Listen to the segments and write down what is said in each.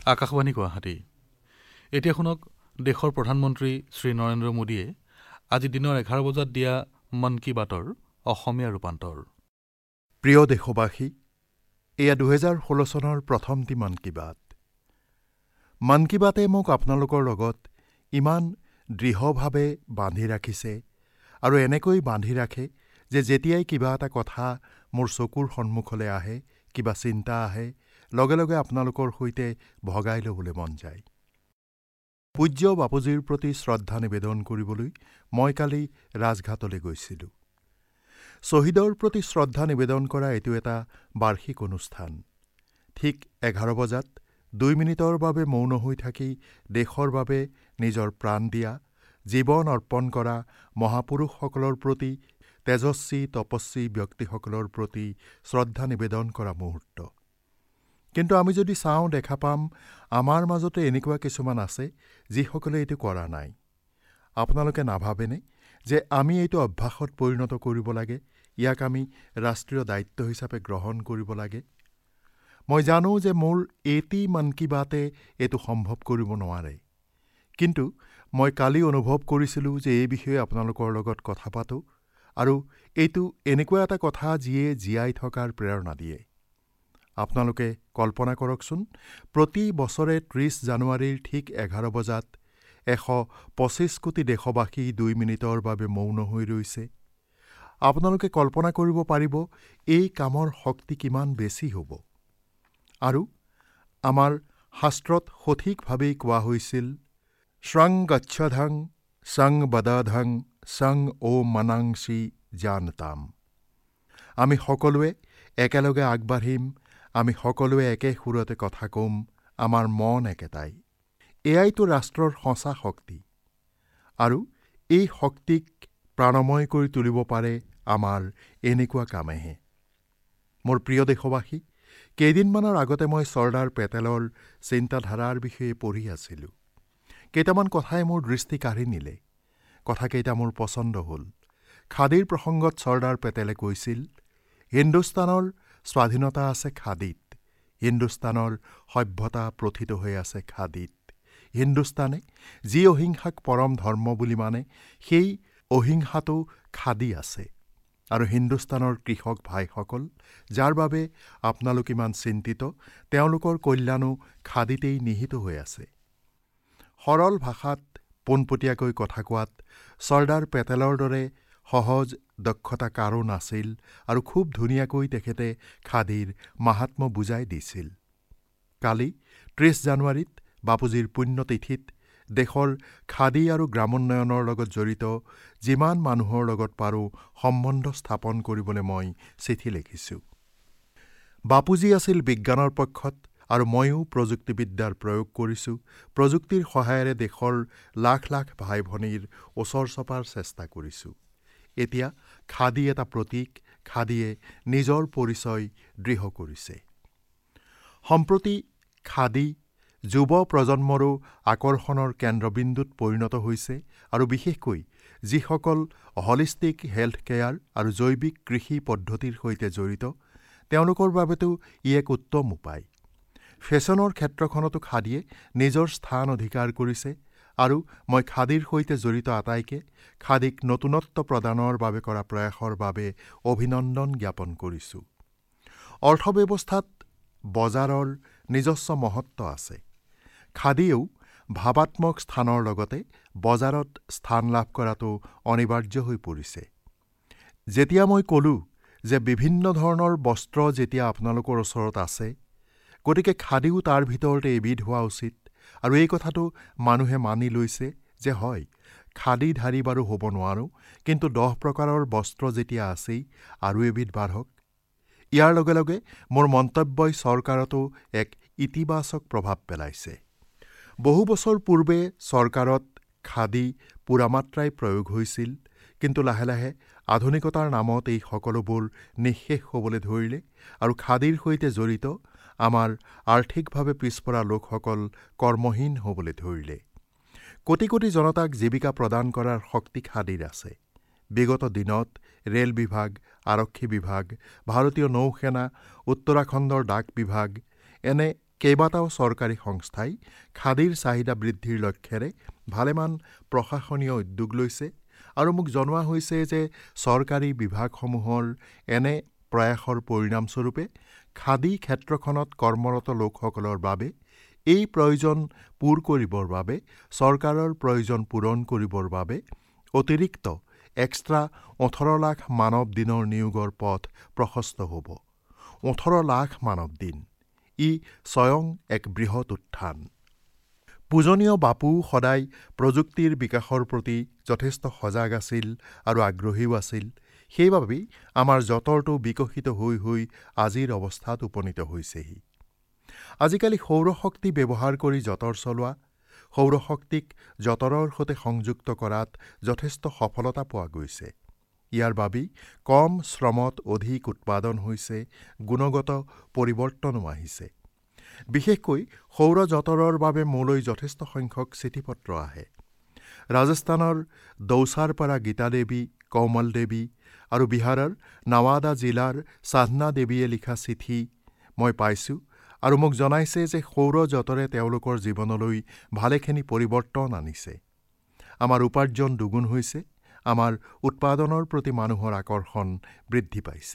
আকাশবাণী গুৱাহাটী। এতিয়া শুনক দেশৰ প্ৰধানমন্ত্ৰী শ্ৰী নৰেন্দ্ৰ মোদীয়ে আজি দিনৰ 11 বজাত দিয়া মন কী বাতৰ অসমীয়া ৰূপান্তৰ। প্ৰিয় দেশবাসী, এয়া 2016 চনৰ প্ৰথমটি মন কী বাত। মন কী বাতে মোক আপোনালোকৰ লগত ইমান দৃঢ়ভাৱে বান্ধি ৰাখিছে আৰু এনেকৈ বান্ধি ৰাখে যে যেতিয়াই কিবা এটা কথা মোৰ চকুৰ সন্মুখলৈ আহে, কিবা চিন্তা আহে, লগে লগে আপোনালোকৰ সৈতে ভগাই ল'বলৈ মন যায়। পূজ্য বাপুজীৰ প্ৰতি শ্ৰদ্ধা নিবেদন কৰিবলৈ মই কালি ৰাজঘাটলৈ গৈছিলোঁ। শ্বহীদৰ প্ৰতি শ্ৰদ্ধা নিবেদন কৰা এইটো এটা বাৰ্ষিক অনুষ্ঠান। ঠিক 11 বজাত 2 মিনিটৰ বাবে মৌন হৈ থাকি দেশৰ বাবে নিজৰ প্ৰাণ দিয়া, জীৱন অৰ্পণ কৰা মহাপুৰুষসকলৰ প্ৰতি, তেজস্বী তপস্বী ব্যক্তিসকলৰ প্ৰতি শ্ৰদ্ধা নিবেদন কৰা মুহূৰ্ত। কিন্তু আমি যদি চাওঁ, দেখা পাম আমাৰ মাজতে এনেকুৱা কিছুমান আছে যিসকলে এইটো কৰা নাই। আপোনালোকে নাভাবেনে যে আমি এইটো অভ্যাসত পৰিণত কৰিব লাগে, ইয়াক আমি ৰাষ্ট্ৰীয় দায়িত্ব হিচাপে গ্ৰহণ কৰিব লাগে? মই জানো যে মোৰ এটি মন কী বাতে এইটো সম্ভৱ কৰিব নোৱাৰে, কিন্তু মই কালি অনুভৱ কৰিছিলোঁ যে এই বিষয়ে আপোনালোকৰ লগত কথা পাতোঁ, আৰু এইটো এনেকুৱা এটা কথা যিয়ে জীয়াই থকাৰ প্ৰেৰণা দিয়ে। আপোনালোকে কল্পনা কৰকচোন, প্ৰতি বছৰে 30 জানুৱাৰীৰ ঠিক 11 বজাত 125 কোটি দেশবাসী 2 মিনিটৰ বাবে মৌন হৈ ৰৈছে। আপোনালোকে কল্পনা কৰিব পাৰিব এই কামৰ শক্তি কিমান বেছি হ'ব। আৰু আমাৰ শাস্ত্ৰত সঠিকভাৱেই কোৱা হৈছিল, স্বং গচ্ছধং সং বদধং সং ও মনাংসি জানতাম। আমি সকলোৱে একেলগে আগবাঢ়িম, আমি সকলোৱে একে সুৰতে কথা কম, আমাৰ মন একেটাই। এয়াইতো ৰাষ্ট্ৰৰ সঁচা শক্তি, আৰু এই শক্তিক প্ৰাণময় কৰি তুলিব পাৰে আমাৰ এনেকুৱা কামেহে। মোৰ প্ৰিয় দেশবাসী, কেইদিনমানৰ আগতে মই চৰ্দাৰ পেটেলৰ চিন্তাধাৰাৰ বিষয়ে পঢ়ি আছিলোঁ। কেইটামান কথাই মোৰ দৃষ্টি কাঢ়ি নিলে। কথাকেইটা মোৰ পচন্দ হ'ল। খাদীৰ প্ৰসংগত চৰ্দাৰ পেটেলে কৈছিল, হিন্দুস্তানৰ স্বাধীনতা আছে খাদীত, হিন্দুস্তানৰ সভ্যতা প্ৰথিত হৈ আছে খাদীত। হিন্দুস্তানে যি অহিংসাক পৰম ধৰ্ম বুলি মানে, সেই অহিংসাটো খাদী আছে। আৰু হিন্দুস্তানৰ কৃষক ভাইসকল, যাৰ বাবে আপোনালোক ইমান চিন্তিত, তেওঁলোকৰ কল্যাণো খাদীতেই নিহিত হৈ আছে। সৰল ভাষাত পোনপটীয়াকৈ কথা কোৱাত চৰ্দাৰ পেটেলৰ দৰে সহজ দক্ষতা কাৰো নাছিল, আৰু খুব ধুনীয়াকৈ তেখেতে খাদীৰ মাহাত্ম্য বুজাই দিছিল। কালি 30 জানুৱাৰীত বাপুজীৰ পুণ্যতিথিত দেশৰ খাদী আৰু গ্ৰামোন্নয়নৰ লগত জড়িত যিমান মানুহৰ লগত পাৰোঁ সম্বন্ধ স্থাপন কৰিবলৈ মই চিঠি লিখিছোঁ। বাপুজী আছিল বিজ্ঞানৰ পক্ষত, আৰু ময়ো প্ৰযুক্তিবিদ্যাৰ প্ৰয়োগ কৰিছোঁ। প্ৰযুক্তিৰ সহায়েৰে দেশৰ লাখ লাখ ভাই ভনীৰ ওচৰ চপাৰ চেষ্টা কৰিছোঁ। এতিয়া খাদী এটা প্ৰতীক, খাদীয়ে নিজৰ পৰিচয় দৃঢ় কৰিছে। সম্প্ৰতি খাদী যুৱ প্ৰজন্মৰো আকৰ্ষণৰ কেন্দ্ৰবিন্দুত পৰিণত হৈছে, আৰু বিশেষকৈ যিসকল হলিষ্টিক হেল্থ কেয়াৰ আৰু জৈৱিক কৃষি পদ্ধতিৰ সৈতে জড়িত, তেওঁলোকৰ বাবেতো ই এক উত্তম উপায়। ফেশ্বনৰ ক্ষেত্ৰখনতো খাদীয়ে নিজৰ স্থান অধিকাৰ কৰিছে, আৰু মই খাদীৰ সৈতে জড়িত আটাইকে খাদীক নতুনত্ব প্ৰদানৰ বাবে কৰা প্ৰয়াসৰ বাবে অভিনন্দন জ্ঞাপন কৰিছোঁ। অৰ্থব্যৱস্থাত বজাৰৰ নিজস্ব মহত্ব আছে। খাদীয়েও ভাৱাত্মক স্থানৰ লগতে বজাৰত স্থান লাভ কৰাটো অনিবাৰ্য হৈ পৰিছে। যেতিয়া মই ক'লোঁ যে বিভিন্ন ধৰণৰ বস্ত্ৰ যেতিয়া আপোনালোকৰ ওচৰত আছে, গতিকে খাদীও তাৰ ভিতৰতে এবিধ হোৱা উচিত, আৰু এই কথাটো মানুহে মানি লৈছে যে হয়, খাদীধাৰী বাৰু হ'ব নোৱাৰোঁ, কিন্তু 10 প্ৰকাৰৰ বস্ত্ৰ যেতিয়া আছেই, আৰু এবিধ বাঢ়ক। ইয়াৰ লগে লগে মোৰ মন্তব্যই চৰকাৰতো এক ইতিবাচক প্ৰভাৱ পেলাইছে। বহু বছৰ পূৰ্বে চৰকাৰত খাদী পূৰামাত্ৰাই প্ৰয়োগ হৈছিল, কিন্তু লাহে লাহে আধুনিকতাৰ নামত এই সকলোবোৰ নিঃশেষ হ'বলৈ ধৰিলে, আৰু খাদীৰ সৈতে জড়িত আমাৰ আৰ্থিকভাৱে পিছপৰা লোকসকল কৰ্মহীন হ'বলৈ ধৰিলে। কোটি কোটি জনতাক জীৱিকা প্ৰদান কৰাৰ শক্তি খাদীৰ আছে। বিগত দিনত ৰেল বিভাগ, আৰক্ষী বিভাগ, ভাৰতীয় নৌসেনা, উত্তৰাখণ্ডৰ ডাক বিভাগ, এনে কেইবাটাও চৰকাৰী সংস্থাই খাদীৰ চাহিদা বৃদ্ধিৰ লক্ষ্যেৰে ভালেমান প্ৰশাসনীয় উদ্যোগ লৈছে আৰু মোক জনোৱা হৈছে যে চৰকাৰী বিভাগসমূহৰ এনে প্ৰয়াসৰ পৰিণামস্বৰূপে খাদী ক্ষেত্ৰখনত কৰ্মৰত লোকসকলৰ বাবে এই প্ৰয়োজন পূৰ কৰিবৰ বাবে চৰকাৰৰ প্ৰয়োজন পূৰণ কৰিবৰ বাবে অতিৰিক্ত এক্সট্ৰা 18 লাখ মানৱ দিনৰ নিয়োগৰ পথ প্ৰশস্ত হ'ব। 18 লাখ মানৱ দিন ই স্বয়ং এক বৃহৎ উত্থান। পূজনীয় বাপু সদায় প্ৰযুক্তিৰ বিকাশৰ প্ৰতি যথেষ্ট সজাগ আছিল আৰু আগ্ৰহীও আছিল। সেইবাবেই আমাৰ যঁতৰটো বিকশিত হৈ হৈ আজিৰ অৱস্থাত উপনীত হৈছেহি। আজিকালি সৌৰশক্তি ব্যৱহাৰ কৰি যঁতৰ চলোৱা, সৌৰশক্তিক যঁতৰৰ সৈতে সংযুক্ত কৰাত যথেষ্ট সফলতা পোৱা গৈছে। ইয়াৰ বাবেই কম শ্ৰমত অধিক উৎপাদন হৈছে, গুণগত পৰিৱৰ্তনো আহিছে। বিশেষকৈ সৌৰ যঁতৰৰ বাবে মোলৈ যথেষ্ট সংখ্যক চিঠিপত্ৰ আহে। ৰাজস্থানৰ দৌচাৰ পৰা গীতা দেৱী, কৌমল দেৱী আৰু বিহাৰৰ নাৱাদা জিলাৰ সাধনা দেৱীয়ে লিখা চিঠি মই পাইছোঁ আৰু মোক জনাইছে যে সৌৰ যঁতৰে তেওঁলোকৰ জীৱনলৈ ভালেখিনি পৰিৱৰ্তন আনিছে। আমাৰ উপাৰ্জন দুগুণ হৈছে, আমাৰ উৎপাদনৰ প্ৰতি মানুহৰ আকৰ্ষণ বৃদ্ধি পাইছে।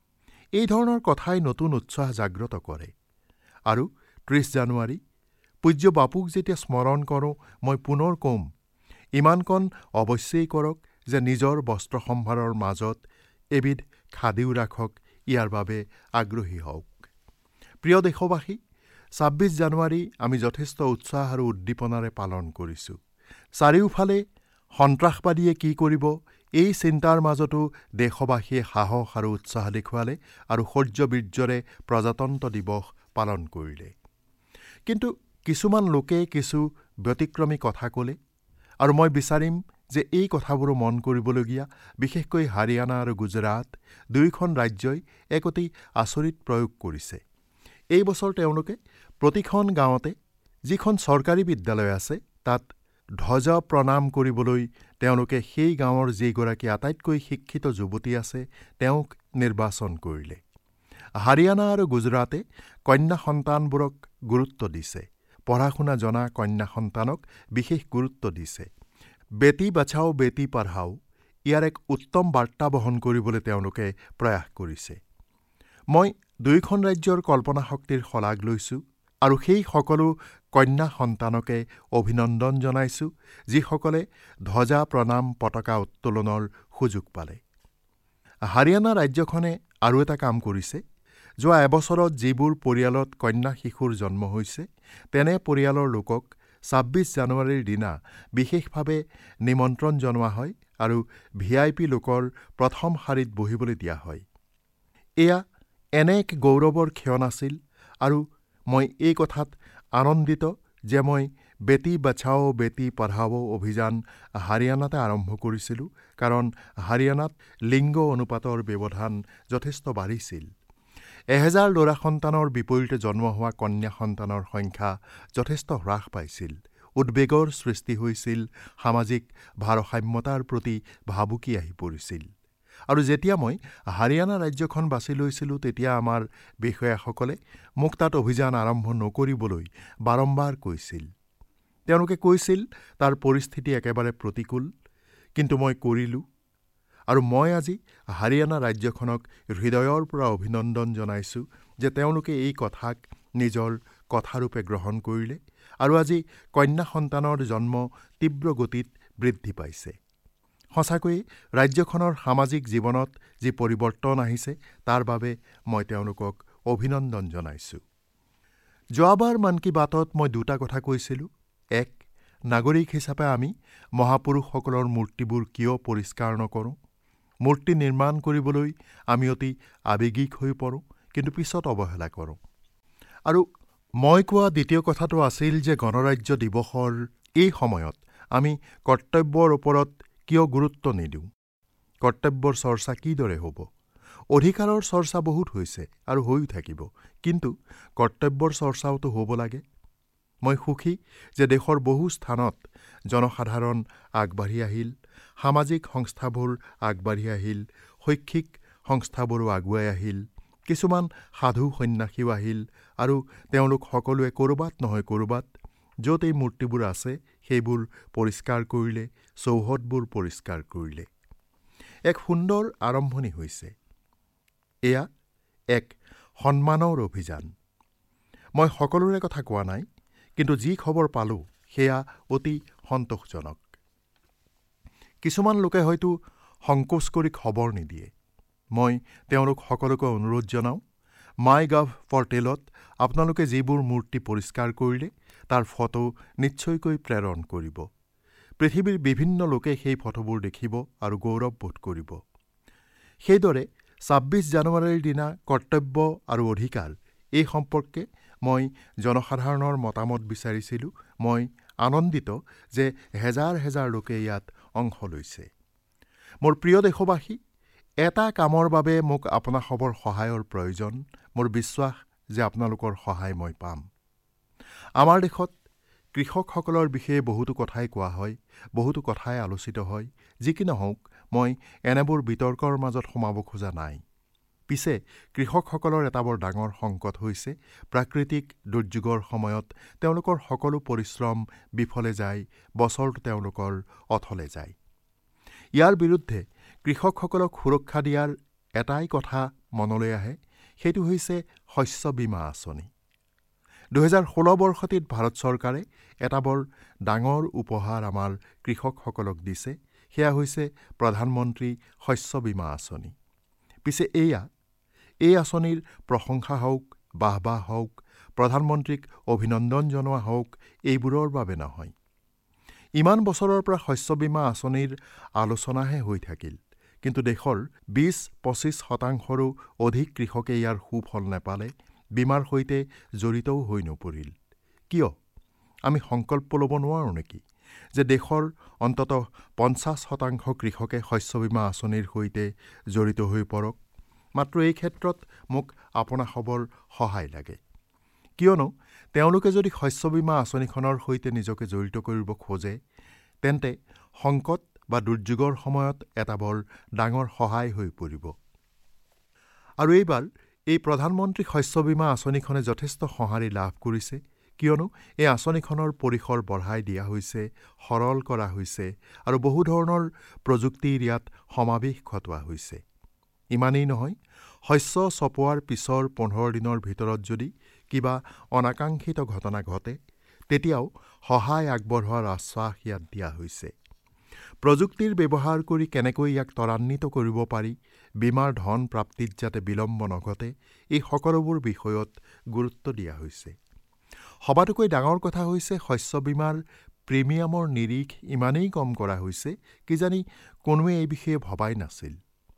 এই ধৰণৰ কথাই নতুন উৎসাহ জাগ্ৰত কৰে। আৰু 30 জানুৱাৰী পূজ্য বাপুক যেতিয়া স্মৰণ কৰোঁ, মই পুনৰ কম, ইমানকণ অৱশ্যেই কৰক যে নিজৰ বস্ত্ৰ সম্ভাৰৰ মাজত এবিধ খাদীও ৰাখক, ইয়াৰ বাবে আগ্ৰহী হওক। প্ৰিয় দেশবাসী, 26 জানুৱাৰী আমি যথেষ্ট উৎসাহ আৰু উদ্দীপনাৰে পালন কৰিছোঁ। চাৰিওফালে সন্ত্ৰাসবাদীয়ে কি কৰিব, এই চিন্তাৰ মাজতো দেশবাসীয়ে সাহস আৰু উৎসাহ দেখুৱালে আৰু শৌৰ্য-বীৰ্যৰে প্ৰজাতন্ত্ৰ দিৱস পালন কৰিলে। কিন্তু কিছুমান লোকে কিছু ব্যতিক্ৰমী কথা ক'লে আৰু মই বিচাৰিম যে এই কথাবোৰো মন কৰিবলগীয়া। বিশেষকৈ হাৰিয়ানা আৰু গুজৰাট দুয়োখন ৰাজ্যই এক অতি আচৰিত প্ৰয়োগ কৰিছে। এই বছৰ তেওঁলোকে প্ৰতিখন গাঁৱতে যিখন চৰকাৰী বিদ্যালয় আছে তাত ধ্বজ প্ৰণাম কৰিবলৈ তেওঁলোকে সেই গাঁৱৰ যিগৰাকী আটাইতকৈ শিক্ষিত যুৱতী আছে তেওঁক নিৰ্বাচন কৰিলে। হাৰিয়ানা আৰু গুজৰাটে কন্যা সন্তানবোৰক গুৰুত্ব দিছে। পঢ়া-শুনা জনা কন্যা সন্তানক বিশেষ গুৰুত্ব দিছে। বেটী বচাও বেটী পঢ়াও ইয়াৰ এক উত্তম বাৰ্তা বহন কৰিবলৈ তেওঁলোকে প্ৰয়াস কৰিছে। মই দুয়োখন ৰাজ্যৰ কল্পনা শক্তিৰ শলাগ লৈছোঁ আৰু সেই সকলো কন্যা সন্তানকে অভিনন্দন জনাইছোঁ যিসকলে ধ্বজা প্ৰণাম পতাকা উত্তোলনৰ সুযোগ পালে। হাৰিয়ানা ৰাজ্যখনে আৰু এটা কাম কৰিছে। যোৱা এবছৰত যিবোৰ পৰিয়ালত কন্যা শিশুৰ জন্ম হৈছে তেনে পৰিয়ালৰ লোকক 26 জানুৱাৰীৰ দিনা বিশেষভাৱে নিমন্ত্ৰণ জনোৱা হয় আৰু VIP লোকৰ প্ৰথম শাৰীত বহিবলৈ দিয়া হয়। এয়া এনে এক গৌৰৱৰ ক্ষণ আছিল আৰু মই এই কথাত আনন্দিত যে মই বেটী বচাও বেটী পঢ়াও অভিযান হাৰিয়ানাতে আৰম্ভ কৰিছিলোঁ, কাৰণ হাৰিয়ানাত লিংগ অনুপাতৰ ব্যৱধান যথেষ্ট বাঢ়িছিল। 1000 ল'ৰা সন্তানৰ বিপৰীতে জন্ম হোৱা কন্যা সন্তানৰ সংখ্যা যথেষ্ট হ্ৰাস পাইছিল। উদ্বেগৰ সৃষ্টি হৈছিল, সামাজিক ভাৰসাম্যতাৰ প্ৰতি ভাবুকি আহি পৰিছিল। আৰু যেতিয়া মই হাৰিয়ানা ৰাজ্যখন বাছি লৈছিলোঁ তেতিয়া আমাৰ বিষয়াসকলে মোক তাত অভিযান আৰম্ভ নকৰিবলৈ বাৰম্বাৰ কৈছিল। তেওঁলোকে কৈছিল তাৰ পৰিস্থিতি একেবাৰে প্ৰতিকূল, কিন্তু মই কৰিলোঁ। আৰু মই আজি হাৰিয়ানা ৰাজ্যখনক হৃদয়ৰ পৰা অভিনন্দন জনাইছোঁ যে তেওঁলোকে এই কথাক নিজৰ কথাৰূপে গ্ৰহণ কৰিলে আৰু আজি কন্যা সন্তানৰ জন্ম তীব্ৰ গতিত বৃদ্ধি পাইছে। সঁচাকৈয়ে ৰাজ্যখনৰ সামাজিক জীৱনত যি পৰিৱৰ্তন আহিছে তাৰ বাবে মই তেওঁলোকক অভিনন্দন জনাইছোঁ। যোৱাবাৰ মন কী বাতত মই দুটা কথা কৈছিলোঁ। এক, নাগৰিক হিচাপে আমি মহাপুৰুষসকলৰ মূৰ্তিবোৰ কিয় পৰিষ্কাৰ নকৰোঁ? মূৰ্তি নিৰ্মাণ কৰিবলৈ আমি অতি আৱেগিক হৈ পৰোঁ, কিন্তু পিছত অৱহেলা কৰোঁ। আৰু মই কোৱা দ্বিতীয় কথাটো আছিল যে গণৰাজ্য দিৱসৰ এই সময়ত আমি কৰ্তব্যৰ ওপৰত কিয় গুৰুত্ব নিদিওঁ? কৰ্তব্যৰ চৰ্চা কিদৰে হ'ব? অধিকাৰৰ চৰ্চা বহুত হৈছে আৰু হৈও থাকিব, কিন্তু কৰ্তব্যৰ চৰ্চাওতো হ'ব লাগে। মই সুখী যে দেশৰ বহু স্থানত জনসাধাৰণ আগবাঢ়ি আহিল, সামাজিক সংস্থাবোৰ আগবাঢ়ি আহিল, শৈক্ষিক সংস্থাবোৰো আগুৱাই আহিল, কিছুমান সাধু সন্ন্যাসীও আহিল আৰু তেওঁলোক সকলোৱে ক'ৰবাত নহয় ক'ৰবাত য'ত এই মূৰ্তিবোৰ আছে সেইবোৰ পৰিষ্কাৰ কৰিলে, চৌহদবোৰ পৰিষ্কাৰ কৰিলে। এক সুন্দৰ আৰম্ভণি হৈছে। এয়া এক সন্মানৰ অভিযান। মই সকলোৰে কথা কোৱা নাই, কিন্তু যি খবৰ পালোঁ সেয়া অতি সন্তোষজনক। কিছুমান লোকে হয়তো সংকোচ কৰি খবৰ নিদিয়ে। মই তেওঁলোক সকলোকে অনুৰোধ জনাওঁ, মাইগভ পৰ্টেলত আপোনালোকে যিবোৰ মূৰ্তি পৰিষ্কাৰ কৰিলে তাৰ ফটো নিশ্চয়কৈ প্ৰেৰণ কৰিব। পৃথিৱীৰ বিভিন্ন লোকে সেই ফটোবোৰ দেখিব আৰু গৌৰৱবোধ কৰিব। সেইদৰে ২৬ জানুৱাৰীৰ দিনা কৰ্তব্য আৰু অধিকাৰ এই সম্পৰ্কে মই জনসাধাৰণৰ মতামত বিচাৰিছিলোঁ। মই আনন্দিত যে হেজাৰ হেজাৰ লোকে ইয়াত অংশ লৈছে। মোৰ প্ৰিয় দেশবাসী, এটা কামৰ বাবে মোক আপোনাসৱৰ সহায়ৰ প্ৰয়োজন। মোৰ বিশ্বাস যে আপোনালোকৰ সহায় মই পাম। আমাৰ দেশত কৃষকসকলৰ বিষয়ে বহুতো কথাই কোৱা হয়, বহুতো কথাই আলোচিত হয়। যি কি নহওক, মই এনেবোৰ বিতৰ্কৰ মাজত সোমাব খোজা নাই। পিছে কৃষকসকলৰ এটা বৰ ডাঙৰ সংকট হৈছে প্ৰাকৃতিক দুৰ্যোগৰ সময়ত তেওঁলোকৰ সকলো পৰিশ্ৰম বিফলে যায়, বছৰটো তেওঁলোকৰ অথলে যায়। ইয়াৰ বিৰুদ্ধে কৃষকসকলক সুৰক্ষা দিয়াৰ এটাই কথা মনলৈ আহে, সেইটো হৈছে শস্য বীমা আঁচনি। ২০১৬ বৰ্ষটিত ভাৰত চৰকাৰে এটা বৰ ডাঙৰ উপহাৰ আমাৰ কৃষকসকলক দিছে। সেয়া হৈছে প্ৰধানমন্ত্ৰী শস্য বীমা আঁচনি। পিছে এই আঁচনিৰ প্ৰশংসা হওক, বাহবাহ হওক, প্ৰধানমন্ত্ৰীক অভিনন্দন জনোৱা হওক, এইবোৰৰ বাবে নহয়। ইমান বছৰৰ পৰা শস্য বীমা আঁচনিৰ আলোচনাহে হৈ থাকিল, কিন্তু দেশৰ ২০-২৫% অধিক কৃষকে ইয়াৰ সুফল নেপালে, বীমাৰ সৈতে জড়িতও হৈ নপৰিল। কিয়? আমি সংকল্প ল'ব নোৱাৰোঁ নেকি যে দেশৰ অন্ততঃ ৫০% কৃষকে শস্য বীমা আঁচনিৰ সৈতে জড়িত হৈ পৰক? মাত্ৰ এই ক্ষেত্ৰত মোক আপোনাসৱৰ সহায় লাগে। কিয়নো তেওঁলোকে যদি শস্য বীমা আঁচনিখনৰ সৈতে নিজকে জড়িত কৰিব খোজে, তেন্তে সংকট বা দুৰ্যোগৰ সময়ত এটা বৰ ডাঙৰ সহায় হৈ পৰিব। আৰু এইবাৰ এই প্ৰধানমন্ত্ৰী শস্য বীমা আঁচনিখনে যথেষ্ট সঁহাৰি লাভ কৰিছে, কিয়নো এই আঁচনিখনৰ পৰিসৰ বঢ়াই দিয়া হৈছে, সৰল কৰা হৈছে আৰু বহু ধৰণৰ প্ৰযুক্তিৰ ইয়াত সমাৱেশ ঘটোৱা হৈছে। ইমানেই নহয়, শস্য চপোৱাৰ পিছৰ ১৫ দিনৰ ভিতৰত যদি কিবা অনাকাংক্ষিত ঘটনা ঘটে, তেতিয়াও সহায় আগবঢ়োৱাৰ আশ্বাস ইয়াত দিয়া হৈছে। প্ৰযুক্তিৰ ব্যৱহাৰ কৰি কেনেকৈ ইয়াক ত্বৰান্বিত কৰিব পাৰি, বীমাৰ ধন প্ৰাপ্তিত যাতে বিলম্ব নঘটে, এই সকলোবোৰ বিষয়ত গুৰুত্ব দিয়া হৈছে। সবাতোকৈ ডাঙৰ কথা হৈছে শস্য বীমাৰ প্ৰিমিয়ামৰ নিৰিখ ইমানেই কম কৰা হৈছে, কিজানি কোনোৱে এই বিষয়ে ভবাই নাছিল।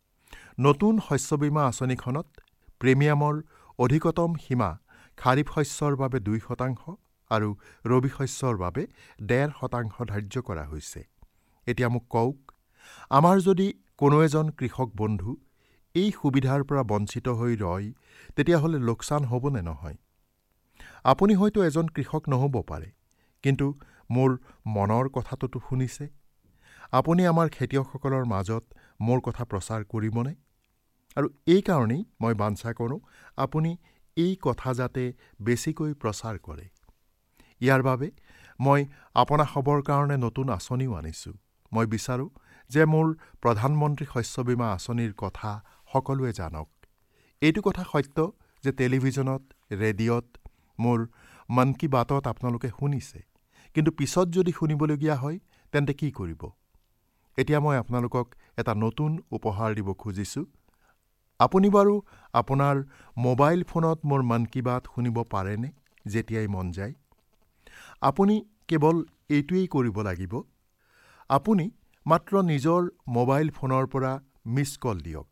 নতুন শস্য বীমা আঁচনিখনত প্ৰিমিয়ামৰ অধিকতম সীমা খাৰিফ শস্যৰ বাবে ২% আৰু ৰবি শস্যৰ বাবে ১.৫% ধাৰ্য কৰা হৈছে। এতিয়া মোক কওক, আমাৰ যদি কোনো এজন কৃষক বন্ধু এই সুবিধাৰ পৰা বঞ্চিত হৈ ৰয়, তেতিয়াহ'লে লোকচান হ'ব নে নহয়? আপুনি হয়তো এজন কৃষক নহ'ব পাৰে, কিন্তু মোৰ মনৰ কথাটোতো শুনিছে। আপুনি আমাৰ খেতিয়কসকলৰ মাজত মোৰ কথা প্ৰচাৰ কৰিবনে? আৰু এই কাৰণেই মই বাঞ্ছা কৰোঁ আপুনি এই কথা যাতে বেছিকৈ প্ৰচাৰ কৰে। ইয়াৰ বাবে মই আপোনাসৱৰ কাৰণে নতুন আঁচনিও আনিছোঁ। মই বিচাৰোঁ যে মোৰ প্ৰধানমন্ত্ৰী শস্য বীমা আঁচনিৰ কথা সকলোৱে জানক। এইটো কথা সত্য যে টেলিভিছনত, ৰেডিঅ'ত, মোৰ মন কী বাতত আপোনালোকে শুনিছে, কিন্তু পিছত যদি শুনিবলগীয়া হয়, তেন্তে কি কৰিব? এতিয়া মই আপোনালোকক এটা নতুন উপহাৰ দিব খুজিছোঁ। আপুনি বাৰু আপোনাৰ মোবাইল ফোনত মোৰ মন কী বাত শুনিব পাৰেনে যেতিয়াই মন যায়? আপুনি কেৱল এইটোৱেই কৰিব লাগিব। আপুনি মাত্ৰ নিজৰ মোবাইল ফোনৰ পৰা মিছ কল দিয়ক।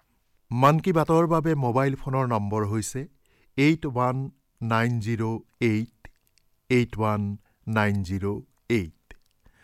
মন কী বাতৰ বাবে মোবাইল ফোনৰ নম্বৰ হৈছে 8190881908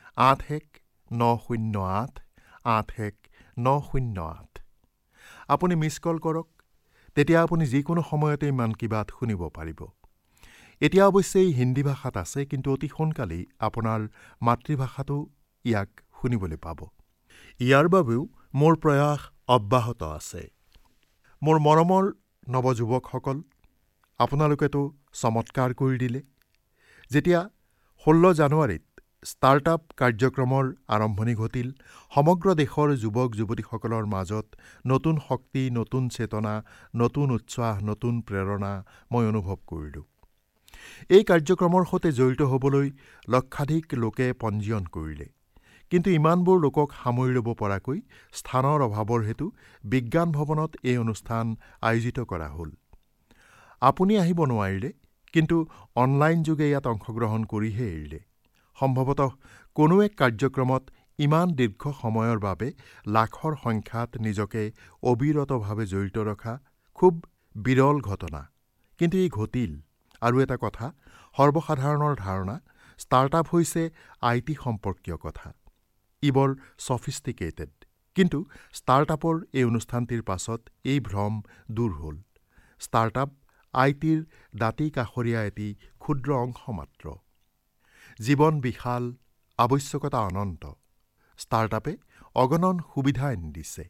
8190881908। আপুনি মিছ কল কৰক, তেতিয়া আপুনি যিকোনো সময়তেই মন কী বাত শুনিব পাৰিব। এতিয়া অৱশ্যে এই হিন্দী ভাষাত আছে, কিন্তু অতি সোনকালেই আপোনাৰ মাতৃভাষাটো ইয়াক শুনিবলৈ পাব। ইয়াৰ বাবেও মোৰ প্ৰয়াস অব্যাহত আছে। মোৰ মৰমৰ নৱযুৱকসকল, আপোনালোকেতো চমৎকাৰ কৰি দিলে। যেতিয়া 16 জানুৱাৰীত ষ্টাৰ্টআপ কাৰ্যক্ৰমৰ আৰম্ভণি ঘটিল, সমগ্ৰ দেশৰ যুৱক যুৱতীসকলৰ মাজত নতুন শক্তি, নতুন চেতনা, নতুন উৎসাহ, নতুন প্ৰেৰণা মই অনুভৱ কৰিলোঁ। এই কাৰ্যক্ৰমৰ সৈতে জড়িত হ'বলৈ লক্ষাধিক লোকে পঞ্জীয়ন কৰিলে, কিন্তু ইমানবোৰ লোকক সামৰি ল'ব পৰাকৈ স্থানৰ অভাৱৰ হেতু বিজ্ঞান ভৱনত এই অনুষ্ঠান আয়োজিত কৰা হ'ল। আপুনি আহিব নোৱাৰিলে, কিন্তু অনলাইন যোগে ইয়াত অংশগ্ৰহণ কৰিহে এৰিলে। সম্ভৱতঃ কোনো এক কাৰ্যক্ৰমত ইমান দীৰ্ঘ সময়ৰ বাবে লাখৰ সংখ্যাত নিজকে অবিৰতভাৱে জড়িত ৰখা খুব বিৰল ঘটনা, কিন্তু ই ঘটিল। আৰু এটা কথা, সৰ্বসাধাৰণৰ ধাৰণা ষ্টাৰ্টআপ হৈছে IT সম্পৰ্কীয় কথা। ই বৰ ছফিষ্টিকেটেড, কিন্তু ষ্টাৰ্টআপৰ এই অনুষ্ঠানটিৰ পাছত এই ভ্ৰম দূৰ হ'ল। ষ্টাৰ্টআপ ITৰ দাঁতি কাষৰীয়া এটি ক্ষুদ্ৰ অংশ মাত্ৰ। জীৱন বিশাল, আৱশ্যকতা অনন্ত। ষ্টাৰ্টআপে অগণন সুবিধা আনি দিছে।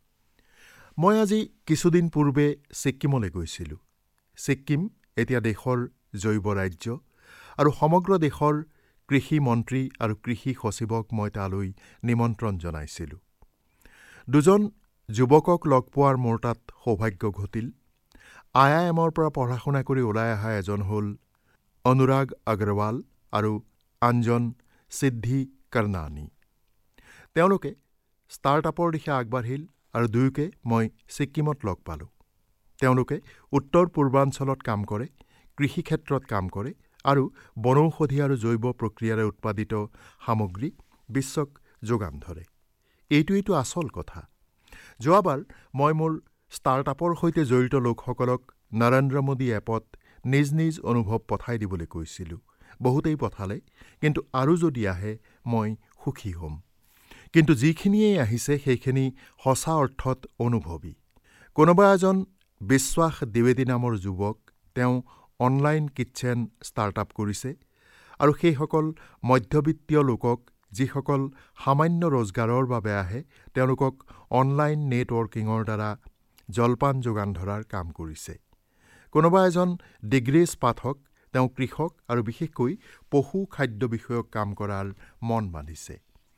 মই আজি কিছুদিন পূৰ্বে ছিক্কিমলৈ গৈছিলোঁ। ছিক্কিম এতিয়া দেশৰ জৈৱ ৰাজ্য, আৰু সমগ্ৰ দেশৰ কৃষি মন্ত্ৰী আৰু কৃষি সচিবক মই তালৈ নিমন্ত্ৰণ জনাইছিলোঁ। দুজন যুৱকক লগ পোৱাৰ মোৰ তাত সৌভাগ্য ঘটিল। IIMৰ পৰা পঢ়া শুনা কৰি ওলাই অহা এজন হ'ল অনুৰাগ আগৰৱাল আৰু আনজন সিদ্ধি কৰ্ণানী। তেওঁলোকে ষ্টাৰ্টআপৰ দিশে আগবাঢ়িল আৰু দুয়োকে মই ছিক্কিমত লগ পালোঁ। তেওঁলোকে উত্তৰ পূৰ্বাঞ্চলত কাম কৰে, কৃষি ক্ষেত্ৰত কাম কৰে আৰু বনৌষধি আৰু জৈৱ প্ৰক্ৰিয়াৰে উৎপাদিত সামগ্ৰী বিশ্বক যোগান ধৰে। এইটোৱেইটো আচল কথা। যোৱাবাৰ মই মোৰ ষ্টাৰ্টআপৰ সৈতে জড়িত লোকসকলক নৰেন্দ্ৰ মোদী এপত নিজ নিজ অনুভৱ পঠাই দিবলৈ কৈছিলোঁ। বহুতেই পঠালে, কিন্তু আৰু যদি আহে মই সুখী হ'ম। কিন্তু যিখিনিয়েই আহিছে সেইখিনি সঁচা অৰ্থত অনুভৱী। কোনোবা এজন বিশ্বাস দ্বিবেদী নামৰ যুৱক, তেওঁ অনলাইন কিটচেন ষ্টাৰ্টআপ কৰিছে, আৰু সেইসকল মধ্যবিত্তীয় লোকক, যিসকল সামান্য ৰোজগাৰৰ বাবে আহে, তেওঁলোকক অনলাইন নেটৱৰ্কিঙৰ দ্বাৰা জলপান যোগান ধৰাৰ কাম কৰিছে। কোনোবা এজন ডিগ্ৰীজ পাঠক, তেওঁ কৃষক আৰু বিশেষকৈ পশু খাদ্য বিষয়ক কাম কৰাৰ মন বান্ধিছে।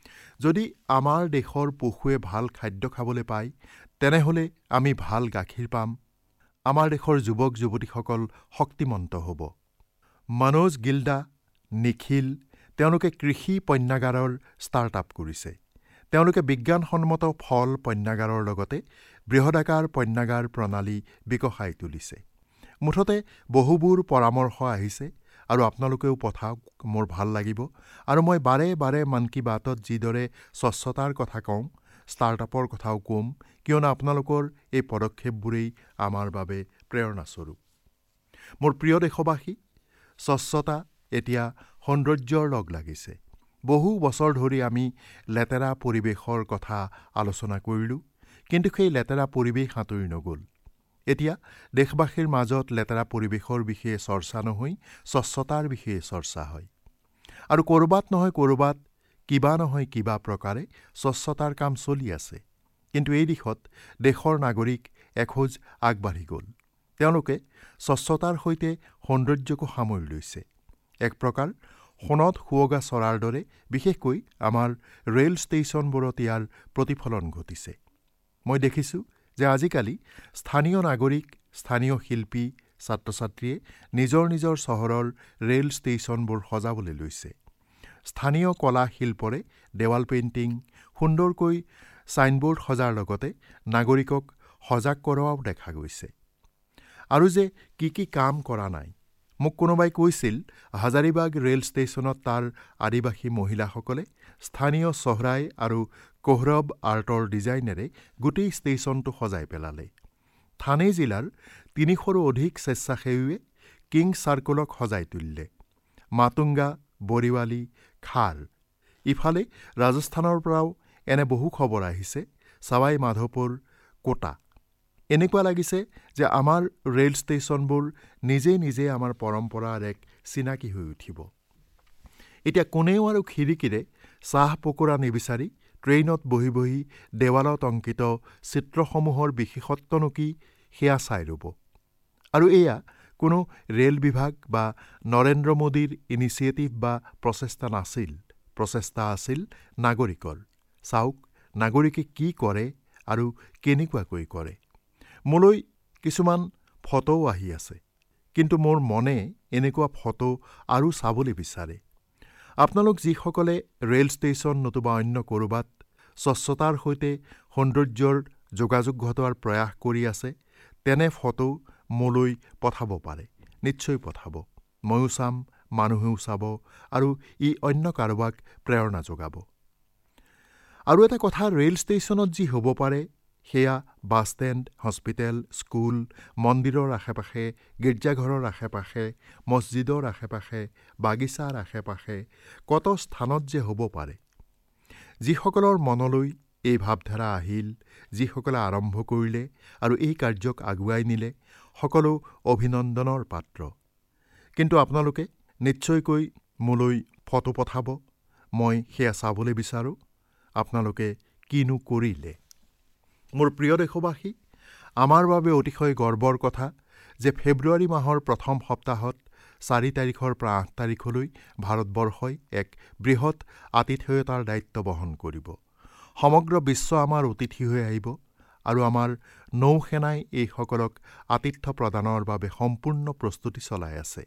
যদি আমাৰ দেশৰ পশুৱে ভাল খাদ্য খাবলৈ পায়, তেনেহ'লে আমি ভাল গাখীৰ পাম। আমাৰ দেশৰ যুৱক যুৱতীসকল শক্তিমন্ত হ'ব। মনোজ গিল্ডা, নিখিল, তেওঁলোকে কৃষি পণ্যাগাৰৰ ষ্টাৰ্টআপ কৰিছে। তেওঁলোকে বিজ্ঞানসন্মত ফল পণ্যাগাৰৰ লগতে বৃহদাকাৰ পণ্যাগাৰ প্ৰণালী বিকশাই তুলিছে। মুঠতে বহুবোৰ পৰামৰ্শ আহিছে, আৰু আপোনালোকেও পঠাওক, মোৰ ভাল লাগিব। আৰু মই বাৰে বাৰে মন কী বাতত যিদৰে স্বচ্ছতাৰ কথা কওঁ, ষ্টাৰ্টআপৰ কথাও ক'ম, কিয়নো আপোনালোকৰ এই পদক্ষেপবোৰেই আমাৰ বাবে প্ৰেৰণাস্বৰূপ। মোৰ প্ৰিয় দেশবাসী, স্বচ্ছতা এতিয়া সৌন্দৰ্যৰ লগ লাগিছে। বহু বছৰ ধৰি আমি লেতেৰা পৰিৱেশৰ কথা আলোচনা কৰিলোঁ, কিন্তু সেই লেতেৰা পৰিৱেশ আঁতৰি নগ'ল। এতিয়া দেশবাসীৰ মাজত লেতেৰা পৰিৱেশৰ বিষয়ে চৰ্চা নহৈ স্বচ্ছতাৰ বিষয়ে চৰ্চা হয়। আৰু ক'ৰবাত নহয় ক'ৰবাত, কিবা নহয় কিবা প্ৰকাৰে স্বচ্ছতাৰ কাম চলি আছে। কিন্তু এই দিশত দেশৰ নাগৰিক এখোজ আগবাঢ়ি গ'ল। তেওঁলোকে স্বচ্ছতাৰ সৈতে সৌন্দৰ্যকো সামৰি লৈছে। এক প্ৰকাৰ সোণত সুৱগা চৰাৰ দৰে বিশেষকৈ আমাৰ ৰেল ষ্টেচনবোৰত ইয়াৰ প্ৰতিফলন ঘটিছে। মই দেখিছোঁ যে আজিকালি স্থানীয় নাগৰিক, স্থানীয় শিল্পী, ছাত্ৰ ছাত্ৰীয়ে নিজৰ নিজৰ চহৰৰ ৰেল ষ্টেচনবোৰ সজাবলৈ লৈছে। স্থানীয় কলা শিল্পৰে দেৱাল পেইণ্টিং, সুন্দৰকৈ ছাইনবোৰ্ড সজাৰ লগতে নাগৰিকক সজাগ কৰোৱাও দেখা গৈছে। আৰু যে কি কাম কৰা নাই। মোক কোনোবাই কৈছিল, হাজাৰিবাগ ৰেল ষ্টেচনত তাৰ আদিবাসী মহিলাসকলে স্থানীয় চহৰাই আৰু কোহৰব আৰ্টৰ ডিজাইনেৰে গোটেই ষ্টেচনটো সজাই পেলালে। থানে জিলাৰ 300ৰো অধিক স্বেচ্ছাসেৱীয়ে কিং চাৰ্কলক সজাই তুলিলে। মাতুংগা, বৰিৱালী, খাৰ। ইফালে ৰাজস্থানৰ পৰাও এনে বহু খবৰ আহিছে, ছাৱাই মাধোপুৰ, কোটা। এনেকুৱা লাগিছে যে আমাৰ ৰেল ষ্টেচনবোৰ নিজে নিজে আমাৰ পৰম্পৰাৰ এক চিনাকি হৈ উঠিব। এতিয়া কোনেও আৰু খিৰিকীৰে চাহ পকোৰা নিবিচাৰি ট্ৰেইনত বহি বহি দেৱালত অংকিত চিত্ৰসমূহৰ বিশেষত্বনো কি সেয়া চাই ৰ'ব। আৰু এয়া কোনো ৰেল বিভাগ বা নৰেন্দ্ৰ মোদীৰ ইনিচিয়েটিভ বা প্ৰচেষ্টা নাছিল। প্ৰচেষ্টা আছিল নাগৰিকৰ। চাওক, নাগৰিকে কি কৰে আৰু কেনেকুৱাকৈ কৰে। মোলৈ কিছুমান ফটোও আহি আছে, কিন্তু মোৰ মনে এনেকুৱা ফটো আৰু চাবলৈ বিচাৰে। আপোনালোক যিসকলে ৰেল ষ্টেচন নতুবা অন্য ক'ৰবাত স্বচ্ছতাৰ সৈতে সৌন্দৰ্যৰ যোগাযোগ ঘটোৱাৰ প্ৰয়াস কৰি আছে, তেনে ফটো মোলৈ পঠাব পাৰে। নিশ্চয় পঠাব। ময়ো চাম, মানুহেও চাব, আৰু ই অন্য কাৰোবাক প্ৰেৰণা যোগাব। আৰু এটা কথা, ৰেল ষ্টেচনত যি হ'ব পাৰে সেয়া বাছ ষ্টেণ্ড, হস্পিটেল, স্কুল, মন্দিৰৰ আশে-পাশে, গীৰ্জাঘৰৰ আশে-পাশে, মছজিদৰ আশে-পাশে, বাগিচাৰ আশে-পাশে, কত স্থানত যে হ'ব পাৰে। যিসকলৰ মনলৈ এই ভাৱধাৰা আহিল, যিসকলে আৰম্ভ কৰিলে আৰু এই কাৰ্যক আগুৱাই নিলে, সকলো অভিনন্দনৰ পাত্ৰ। কিন্তু আপোনালোকে নিশ্চয়কৈ মোলৈ ফটো পঠাব। মই সেয়া চাবলৈ বিচাৰোঁ। আপোনালোকে কিনো কৰিলে। মোৰ প্ৰিয় দেশবাসী, আমাৰ বাবে অতিশয় গৰ্বৰ কথা যে ফেব্ৰুৱাৰী মাহৰ প্ৰথম সপ্তাহত 4 তাৰিখৰ পৰা 8 তাৰিখলৈ ভাৰতবৰ্ষই এক বৃহৎ আতিথেয়তাৰ দায়িত্ব বহন কৰিব। সমগ্ৰ বিশ্ব আমাৰ অতিথি হৈ আহিব আৰু আমাৰ নৌসেনাই এইসকলক আতিথ্য প্ৰদানৰ বাবে সম্পূৰ্ণ প্ৰস্তুতি চলাই আছে।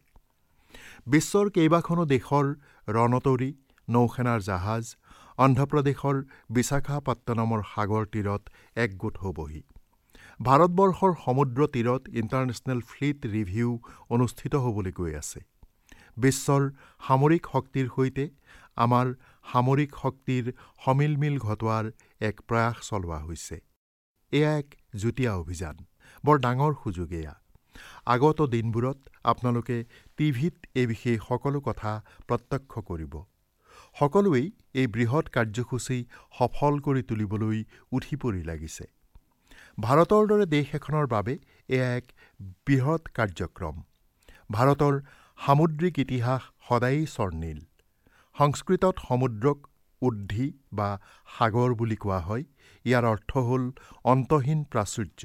বিশ্বৰ কেইবাখনো দেশৰ ৰণতৰী, নৌসেনাৰ জাহাজ অন্ধ্ৰপ্ৰদেশৰ বিশাখাপট্টনমৰ সাগৰ তীৰত একগোট হ'বহি। ভাৰতবৰ্ষৰ সমুদ্ৰ তীৰত ইণ্টাৰনেশ্যনেল ফ্লীট ৰিভিউ অনুষ্ঠিত হ'বলৈ গৈ আছে। বিশ্বৰ সামৰিক শক্তিৰ সৈতে আমাৰ সামৰিক শক্তিৰ সমিলমিল ঘটোৱাৰ এক প্ৰয়াস চলোৱা হৈছে। এয়া এক যুটীয়া অভিযান। বৰ ডাঙৰ সুযোগ এয়া। আগত দিনবোৰত আপোনালোকে টিভিত এই বিষয়ে সকলো কথা প্ৰত্যক্ষ কৰিব। সকলোৱেই এই বৃহৎ কাৰ্যসূচী সফল কৰি তুলিবলৈ উঠি পৰি লাগিছে। ভাৰতৰ দৰে দেশ এখনৰ বাবে এয়া এক বৃহৎ কাৰ্যক্ৰম। ভাৰতৰ সামুদ্ৰিক ইতিহাস সদায়েই স্বৰ্ণীল। সংস্কৃতত সমুদ্ৰক উদ্ধি বা সাগৰ বুলি কোৱা হয়। ইয়াৰ অৰ্থ হ'ল অন্তহীন প্ৰাচুৰ্য।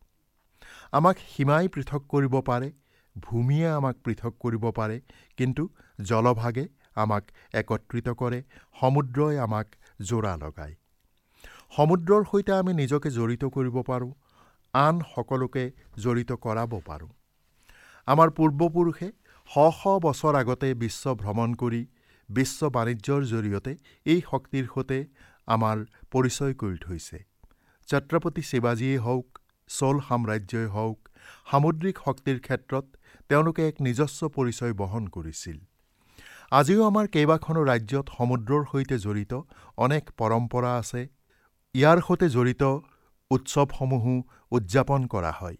আমাক সীমাই পৃথক কৰিব পাৰে, ভূমিয়ে আমাক পৃথক কৰিব পাৰে, কিন্তু জলভাগে আমাক একত্ৰিত কৰে, সমুদ্ৰই আমাক জোৰা লগায়। সমুদ্ৰৰ সৈতে আমি নিজকে জড়িত কৰিব পাৰোঁ, আন সকলোকে জড়িত কৰাব পাৰোঁ। আমাৰ পূৰ্বপুৰুষে শ বছৰ আগতে বিশ্ব ভ্ৰমণ কৰি বিশ্ব বাণিজ্যৰ জৰিয়তে এই শক্তিৰ সৈতে আমাৰ পৰিচয় কৰি থৈছে। ছত্ৰপতি শিৱাজীয়ে হওক, চোল সাম্ৰাজ্যই হওক, সামুদ্ৰিক শক্তিৰ ক্ষেত্ৰত তেওঁলোকে এক নিজস্ব পৰিচয় বহন কৰিছিল। আজিও আমাৰ কেইবাখনো ৰাজ্যত সমুদ্ৰৰ সৈতে জড়িত অনেক পৰম্পৰা আছে। ইয়াৰ সৈতে জড়িত উৎসৱসমূহো উদযাপন কৰা হয়।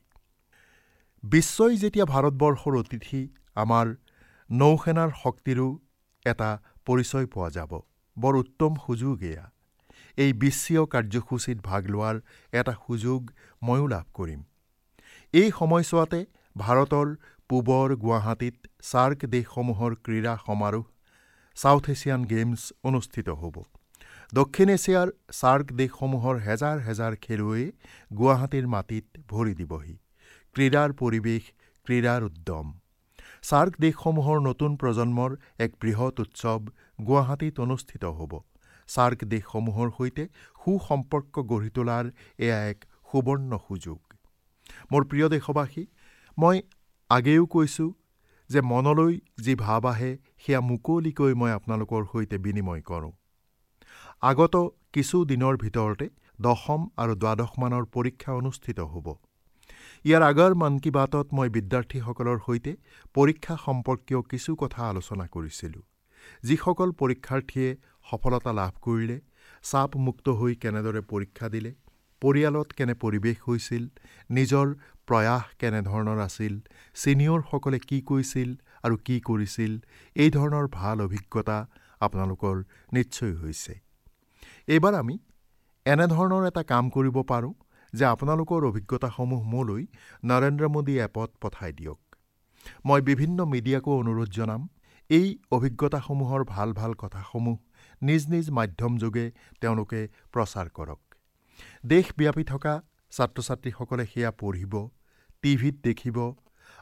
বিশ্বই যেতিয়া ভাৰতবৰ্ষৰ অতিথি, আমাৰ নৌসেনাৰ শক্তিৰো এটা পৰিচয় পোৱা যাব। বৰ উত্তম সুযোগ এয়া। এই বিশ্বীয় কাৰ্যসূচীত ভাগ লোৱাৰ এটা সুযোগ ময়ো লাভ কৰিম। এই সময়ছোৱাতে ভাৰতৰ পূবৰ গুৱাহাটীত ছাৰ্ক দেশসমূহৰ ক্ৰীড়া সমাৰোহ ছাউথ এছিয়ান গেমছ অনুষ্ঠিত হ'ব। দক্ষিণ এছিয়াৰ ছাৰ্ক দেশসমূহৰ হেজাৰ হেজাৰ খেলুৱৈয়ে গুৱাহাটীৰ মাটিত ভৰি দিবহি। ক্ৰীড়াৰ পৰিৱেশ, ক্ৰীড়াৰ উদ্যম। ছাৰ্ক দেশসমূহৰ নতুন প্ৰজন্মৰ এক বৃহৎ উৎসৱ গুৱাহাটীত অনুষ্ঠিত হ'ব। ছাৰ্ক দেশসমূহৰ সৈতে সুসম্পৰ্ক গঢ়ি তোলাৰ এয়া এক সুবৰ্ণ সুযোগ। মোৰ প্ৰিয় দেশবাসী, মই আগেয়েও কৈছোঁ যে মনলৈ যি ভাৱ আহে সেয়া মুকলিকৈ মই আপোনালোকৰ সৈতে বিনিময় কৰোঁ। আগত কিছু দিনৰ ভিতৰতে 10ম আৰু 12শ মানৰ পৰীক্ষা অনুষ্ঠিত হ'ব। ইয়াৰ আগৰ মন কী বাতত মই বিদ্যাৰ্থীসকলৰ সৈতে পৰীক্ষা সম্পৰ্কীয় কিছু কথা আলোচনা কৰিছিলোঁ। যিসকল পৰীক্ষাৰ্থীয়ে সফলতা লাভ কৰিলে, চাপমুক্ত হৈ কেনেদৰে পৰীক্ষা দিলে, পৰিয়ালত কেনে পৰিৱেশ হৈছিল, নিজৰ প্ৰয়াস কেনেধৰণৰ আছিল, ছিনিয়ৰসকলে কি কৈছিল আৰু কি কৰিছিল, এই ধৰণৰ ভাল অভিজ্ঞতা আপোনালোকৰ নিশ্চয় হৈছে। এইবাৰ আমি এনেধৰণৰ এটা কাম কৰিব পাৰোঁ যে আপোনালোকৰ অভিজ্ঞতাসমূহ মোলৈ নৰেন্দ্ৰ মোদী এপত পঠাই দিয়ক। মই বিভিন্ন মিডিয়াকো অনুৰোধ জনাম, এই অভিজ্ঞতাসমূহৰ ভাল ভাল কথাসমূহ নিজ নিজ মাধ্যম যোগে তেওঁলোকে প্ৰচাৰ কৰক। দেশব্যাপী থকা ছাত্ৰ ছাত্ৰীসকলে সেয়া পঢ়িব, টিভিত দেখিব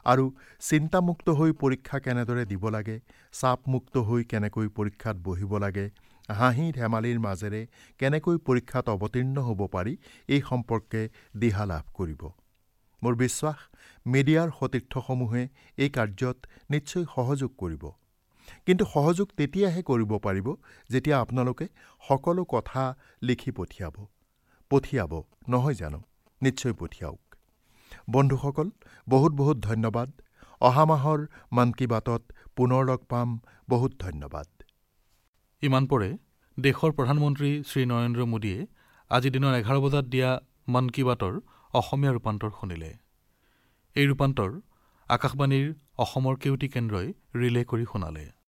আৰু চিন্তামুক্ত হৈ পৰীক্ষা কেনেদৰে দিব লাগে, চাপমুক্ত হৈ কেনেকৈ পৰীক্ষাত বহিব লাগে, হাঁহি ধেমালিৰ মাজেৰে কেনেকৈ পৰীক্ষাত অৱতীৰ্ণ হ'ব পাৰি, এই সম্পৰ্কে দিহা লাভ কৰিব। মোৰ বিশ্বাস মিডিয়াৰ সতীৰ্থসমূহে এই কাৰ্যত নিশ্চয় সহযোগ কৰিব। কিন্তু সহযোগ তেতিয়াহে কৰিব পাৰিব যেতিয়া আপোনালোকে সকলো কথা লিখি পঠিয়াব নহয় জানো? নিশ্চয় পঠিয়াওক। বন্ধুসকল, বহুত বহুত ধন্যবাদ। অহা মাহৰ মন কী বাতত পুনৰ লগ পাম। বহুত ধন্যবাদ। ইমান পৰে দেশৰ প্ৰধানমন্ত্ৰী শ্ৰী নৰেন্দ্ৰ মোদীয়ে আজি দিনৰ 11 বজাত দিয়া মন কী বাতৰ অসমীয়া ৰূপান্তৰ শুনিলে। এই ৰূপান্তৰ আকাশবাণীৰ অসমৰ কেউটি কেন্দ্ৰই ৰিলে কৰি শুনালে।